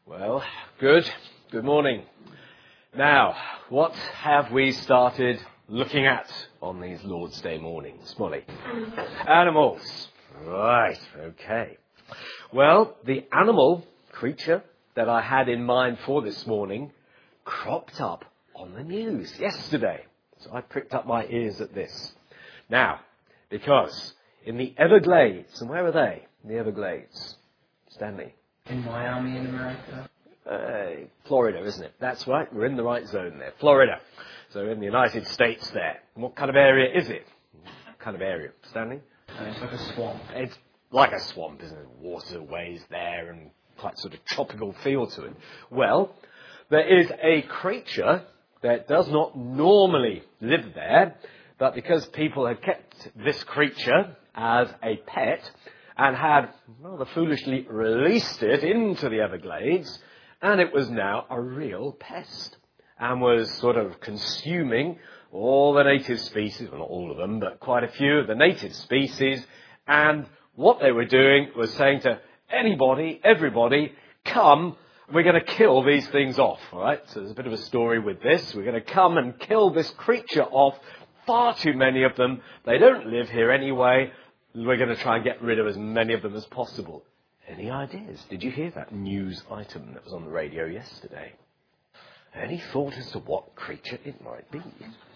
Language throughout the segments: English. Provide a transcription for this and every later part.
Well, good morning. Now, what have we started looking at on these Lord's Day mornings, Molly? Animals. Right, okay. Well, the animal creature that I had in mind for this morning cropped up on the news yesterday. So I pricked up my ears at this. Now, because in the Everglades, and where are they? In the Everglades. Stanley. In Miami, in America? Florida, isn't it? That's right. We're in the right zone there. Florida. So in the United States there. What kind of area is it? What kind of area? Stanley? It's like a swamp. It's like a swamp, isn't it? Waterways there and quite sort of tropical feel to it. Well, there is a creature that does not normally live there, but because people had kept this creature as a pet and had rather foolishly released it into the Everglades, and it was now a real pest and was sort of consuming all the native species, well, not all of them, but quite a few of the native species. And what they were doing was saying to anybody, everybody, come, we're going to kill these things off, all right? So there's a bit of a story with this. We're going to come and kill this creature off. Far too many of them. They don't live here anyway. We're going to try and get rid of as many of them as possible. Any ideas? Did you hear that news item that was on the radio yesterday? Any thought as to what creature it might be?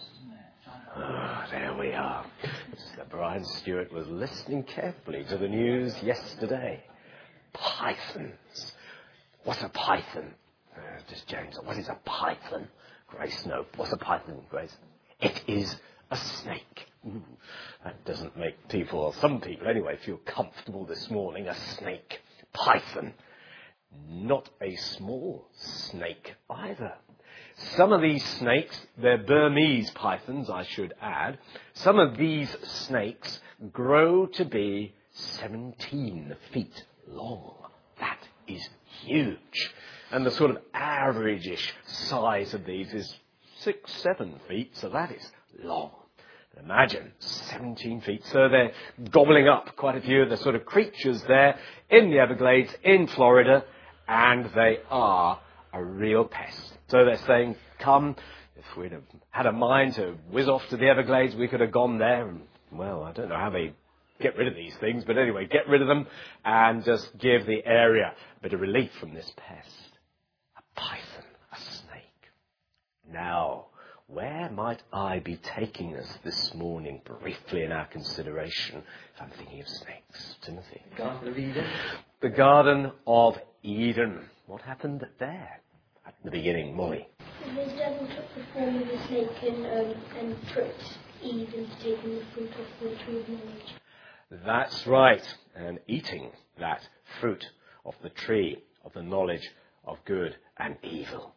There we are. Mr. Brian Stewart was listening carefully to the news yesterday. Pythons. What's a python? Just James, what is a python? Grace, no. What's a python, Grace? It is a snake. That doesn't make people, or some people anyway, feel comfortable this morning. A snake. Python. Not a small snake either. Some of these snakes, they're Burmese pythons, I should add. Some of these snakes grow to be 17 feet long. That is huge. And the sort of average-ish size of these is 6-7 feet, so that is long. Imagine, 17 feet. So they're gobbling up quite a few of the sort of creatures there in the Everglades, in Florida, and they are a real pest. So they're saying, come, if we'd have had a mind to whiz off to the Everglades, we could have gone there. And, well, I don't know how they get rid of these things, but anyway, get rid of them and just give the area a bit of relief from this pest. A python, a snake. Now, where might I be taking us this morning briefly in our consideration if I'm thinking of snakes? Timothy? Garden of Eden. The Garden of Eden. What happened there at the beginning, Molly? The devil took the form of a snake and tricked Eve into taking the fruit off the tree of knowledge. That's right. And eating that fruit of the tree of the knowledge of good and evil.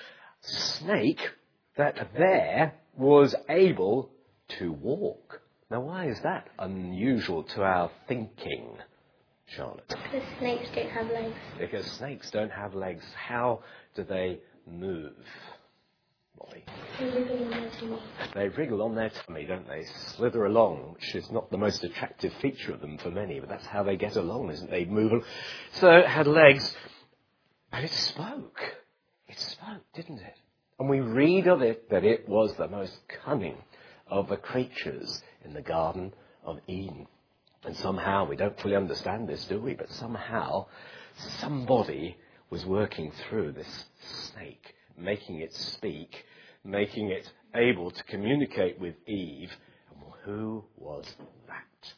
Snake that there was able to walk. Now, why is that unusual to our thinking, Charlotte? Because snakes don't have legs. Because snakes don't have legs. How do they move, Molly? They wriggle on their tummy. They wriggle on their tummy, don't they? Slither along, which is not the most attractive feature of them for many, but that's how they get along, isn't it? They move along. So it had legs, and it spoke. It spoke, didn't it? And we read of it that it was the most cunning of the creatures in the Garden of Eden. And somehow, we don't fully understand this, do we? But somehow, somebody was working through this snake, making it speak, making it able to communicate with Eve. And who was that?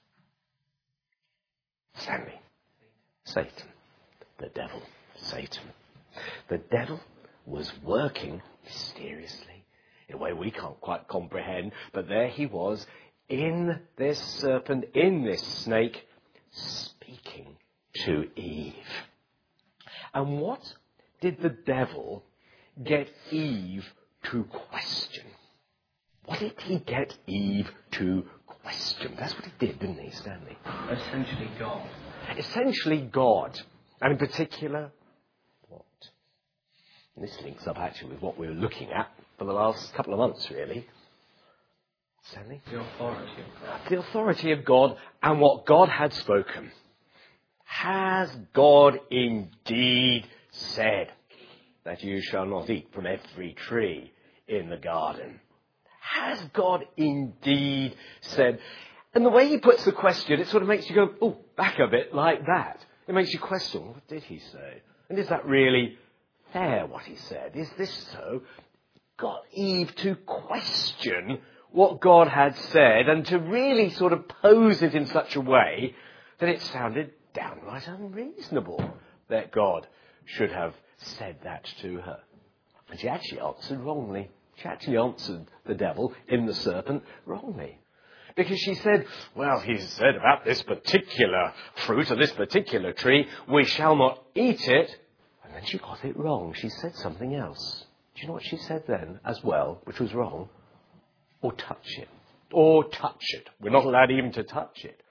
Stanley. Satan. The devil. Satan. The devil was working mysteriously in a way we can't quite comprehend, but there he was in this serpent, in this snake, speaking to Eve. And what did the devil get Eve to question? What did he get Eve to question? That's what he did, didn't he, Stanley? Essentially God. Essentially God. And in particular, what? And this links up actually with what we were looking at for the last couple of months, really. Stanley? The authority of God. The authority of God and what God had spoken. Has God indeed said that you shall not eat from every tree in the garden? Has God indeed said? And the way he puts the question, it sort of makes you go, oh, back a bit like that. It makes you question, what did he say? And is that really fair, what he said? Is this so? Got Eve to question what God had said and to really sort of pose it in such a way that it sounded downright unreasonable that God should have said that to her. And she actually answered wrongly. She actually answered the devil in the serpent wrongly. Because she said, well, he said about this particular fruit or this particular tree, we shall not eat it. And then she got it wrong. She said something else. Do you know what she said then as well, which was wrong? Or touch it. Or touch it. We're not allowed even to touch it.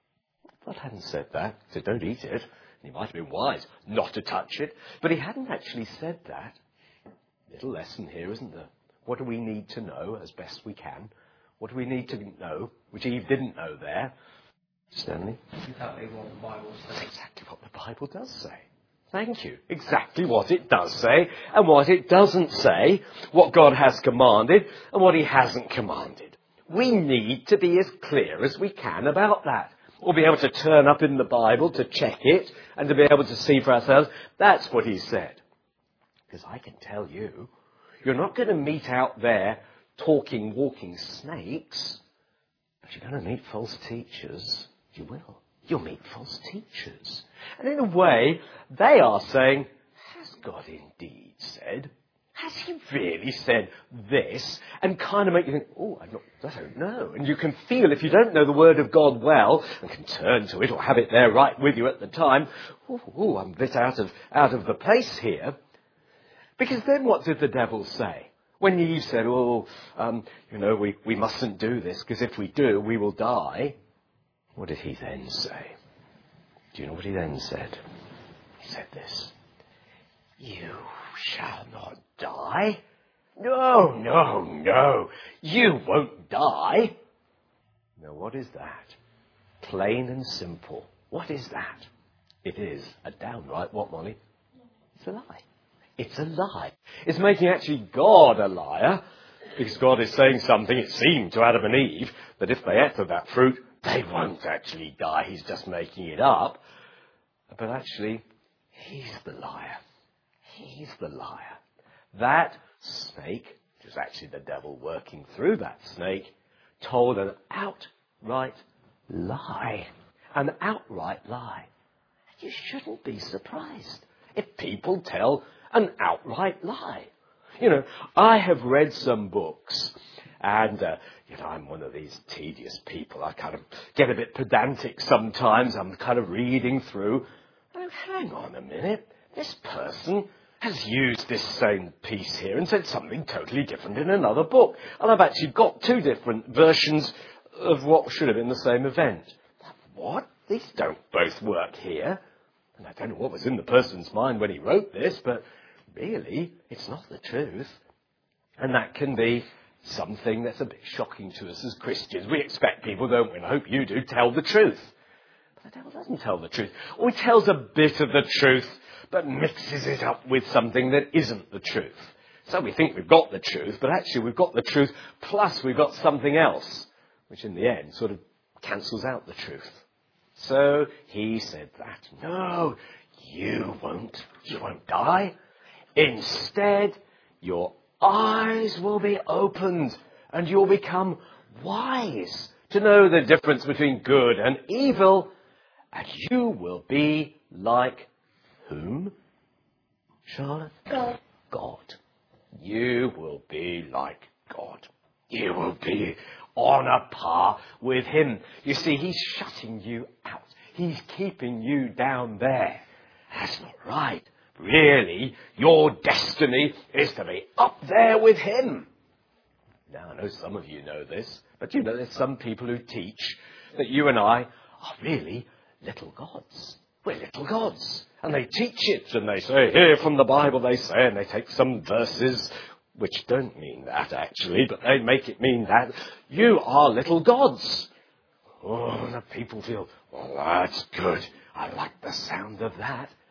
God hadn't said that. He said, don't eat it. And he might have been wise not to touch it. But he hadn't actually said that. Little lesson here, isn't there? What do we need to know as best we can? What do we need to know, which Eve didn't know there? Stanley? Exactly what the Bible says. That's exactly what the Bible does say. Thank you. Exactly what it does say and what it doesn't say, what God has commanded and what he hasn't commanded. We need to be as clear as we can about that. Or be able to turn up in the Bible to check it and to be able to see for ourselves, that's what he said. Because I can tell you, you're not going to meet out there talking, walking snakes, but you're going to meet false teachers. You will. You'll meet false teachers. And in a way, they are saying, has God indeed said? Has he really said this? And kind of make you think, oh, I don't know. And you can feel, if you don't know the Word of God well, and can turn to it or have it there right with you at the time, oh, I'm a bit out of the place here. Because then what did the devil say? When Eve said, we mustn't do this, because if we do, we will die. What did he then say? Do you know what he then said? He said this. You shall not die. No. You won't die. Now, what is that? Plain and simple. What is that? It is a downright what, Molly? It's a lie. It's a lie. It's making actually God a liar, because God is saying something, it seemed to Adam and Eve, that if they ate of that fruit, they won't actually die. He's just making it up. But actually, he's the liar. He's the liar. That snake, which was actually the devil working through that snake, told an outright lie. An outright lie. You shouldn't be surprised if people tell an outright lie. You know, I have read some books, and, I'm one of these tedious people. I kind of get a bit pedantic sometimes. I'm kind of reading through. Oh, hang on a minute. This person has used this same piece here and said something totally different in another book. And I've actually got two different versions of what should have been the same event. What? These don't both work here. And I don't know what was in the person's mind when he wrote this, but really, it's not the truth. And that can be something that's a bit shocking to us as Christians. We expect people, don't we, and I hope you do, tell the truth. But the devil doesn't tell the truth. Or he tells a bit of the truth, but mixes it up with something that isn't the truth. So we think we've got the truth, but actually we've got the truth, plus we've got something else, which in the end sort of cancels out the truth. So he said that. No, you won't die. Instead, your eyes will be opened and you'll become wise to know the difference between good and evil, and you will be like whom, Charlotte? God. You will be like God. You will be on a par with him. You see, he's shutting you out. He's keeping you down there. That's not right. Really, your destiny is to be up there with him. Now, I know some of you know this, but there's some people who teach that you and I are really little gods. We're little gods. And they teach it, and they say, here from the Bible they say, and they take some verses which don't mean that actually, but they make it mean that you are little gods. Oh, the people feel, well, that's good. I like the sound of that.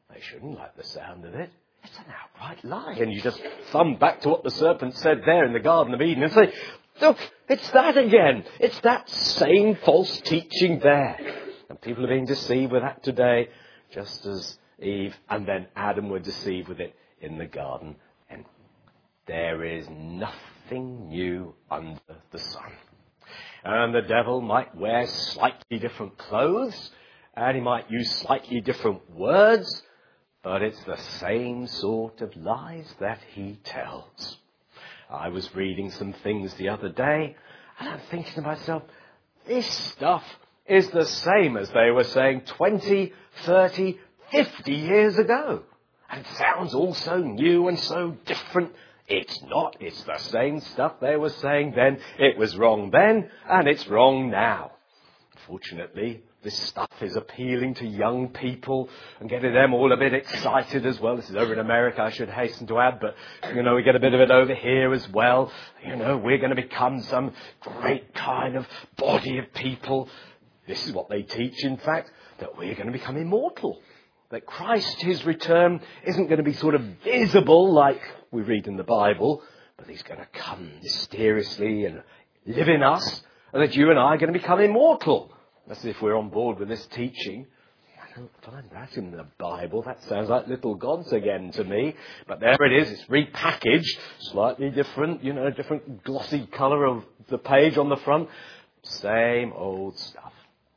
They shouldn't like the sound of it. It's an outright lie. And you just thumb back to what the serpent said there in the Garden of Eden and say, look, it's that again. It's that same false teaching there. And people are being deceived with that today, just as Eve and then Adam were deceived with it in the garden. And there is nothing new under the sun. And the devil might wear slightly different clothes, and he might use slightly different words, but it's the same sort of lies that he tells. I was reading some things the other day, and I'm thinking to myself, this stuff is the same as they were saying 20, 30, 50 years ago. And it sounds all so new and so different. It's not. It's the same stuff they were saying then. It was wrong then, and it's wrong now. Fortunately, this stuff is appealing to young people and getting them all a bit excited as well. This is over in America, I should hasten to add, but, we get a bit of it over here as well. We're going to become some great kind of body of people. This is what they teach, in fact, that we're going to become immortal. That Christ, his return, isn't going to be sort of visible like we read in the Bible, but he's going to come mysteriously and live in us, and that you and I are going to become immortal. That's if we're on board with this teaching. I don't find that in the Bible. That sounds like little gods again to me. But there it is. It's repackaged, slightly different, different glossy colour of the page on the front. Same old stuff.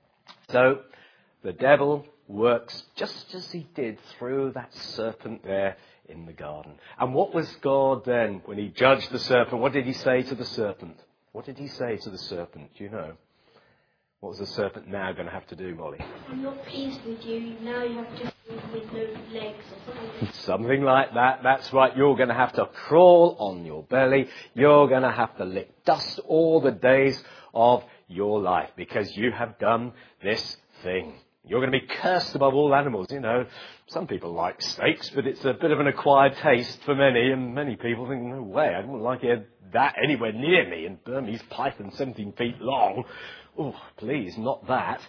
So the devil works just as he did through that serpent there in the garden. And what was God then when he judged the serpent? What did he say to the serpent? What did he say to the serpent? Do you know? What was the serpent now going to have to do, Molly? I'm not pleased with you. Now you have to do with no legs or something. Something like that. That's right. You're going to have to crawl on your belly. You're going to have to lick dust all the days of your life because you have done this thing. You're going to be cursed above all animals. Some people like steaks, but it's a bit of an acquired taste for many, and many people think, no way, I wouldn't like that anywhere near me. And Burmese python 17 feet long. Oh, please, not that.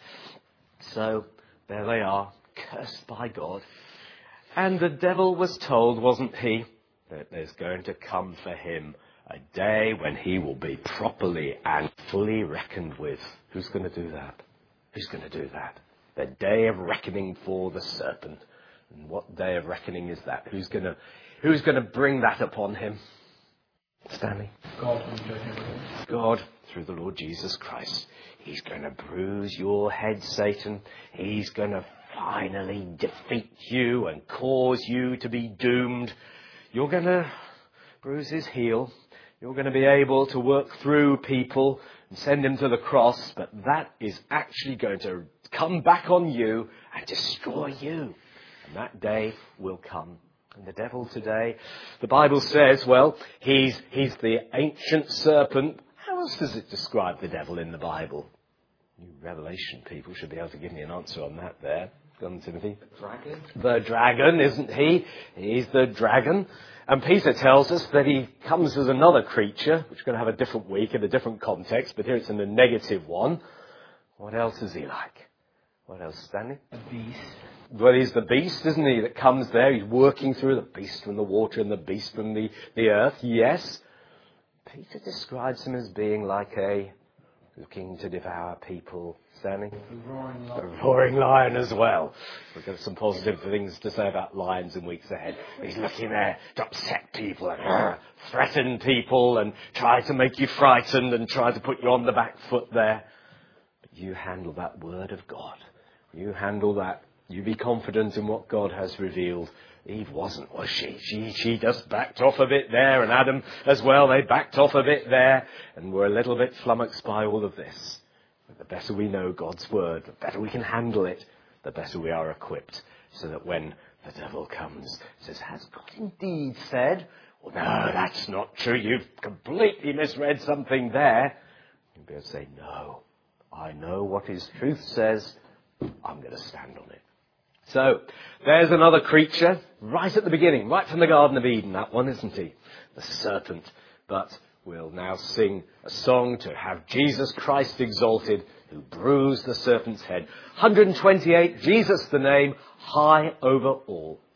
So there they are, cursed by God. And the devil was told, wasn't he, that there's going to come for him a day when he will be properly and fully reckoned with. Who's going to do that? Who's going to do that? The day of reckoning for the serpent. And what day of reckoning is that? Who's going to bring that upon him? Stanley? God, through the Lord Jesus Christ. He's going to bruise your head, Satan. He's going to finally defeat you and cause you to be doomed. You're going to bruise his heel. You're going to be able to work through people and send him to the cross, but that is actually going to come back on you and destroy you. And that day will come. And the devil today, the Bible says, well, he's the ancient serpent. How else does it describe the devil in the Bible? You Revelation people should be able to give me an answer on that there. Go on, Timothy. The dragon? The dragon, isn't he? He's the dragon. And Peter tells us that he comes as another creature, which is going to have a different week in a different context, but here it's in the negative one. What else is he like? What else, Stanley? A beast. Well, he's the beast, isn't he, that comes there. He's working through the beast from the water and the beast from the earth, yes. Peter describes him as being like looking to devour people. Stanley? The roaring lion as well. We've got some positive things to say about lions in weeks ahead. He's looking there to upset people and threaten people and try to make you frightened and try to put you on the back foot there. But you handle that word of God. You handle that. You be confident in what God has revealed. Eve wasn't, was she? She just backed off a bit there, and Adam as well. They backed off a bit there and were a little bit flummoxed by all of this. But the better we know God's word, the better we can handle it, the better we are equipped, so that when the devil comes, says, has God indeed said? Well, no, that's not true. You've completely misread something there. You'll be able to say, no, I know what his truth says. I'm going to stand on it. So, there's another creature right at the beginning, right from the Garden of Eden, that one, isn't he? The serpent. But we'll now sing a song to have Jesus Christ exalted, who bruised the serpent's head. 128, Jesus the name, high over all.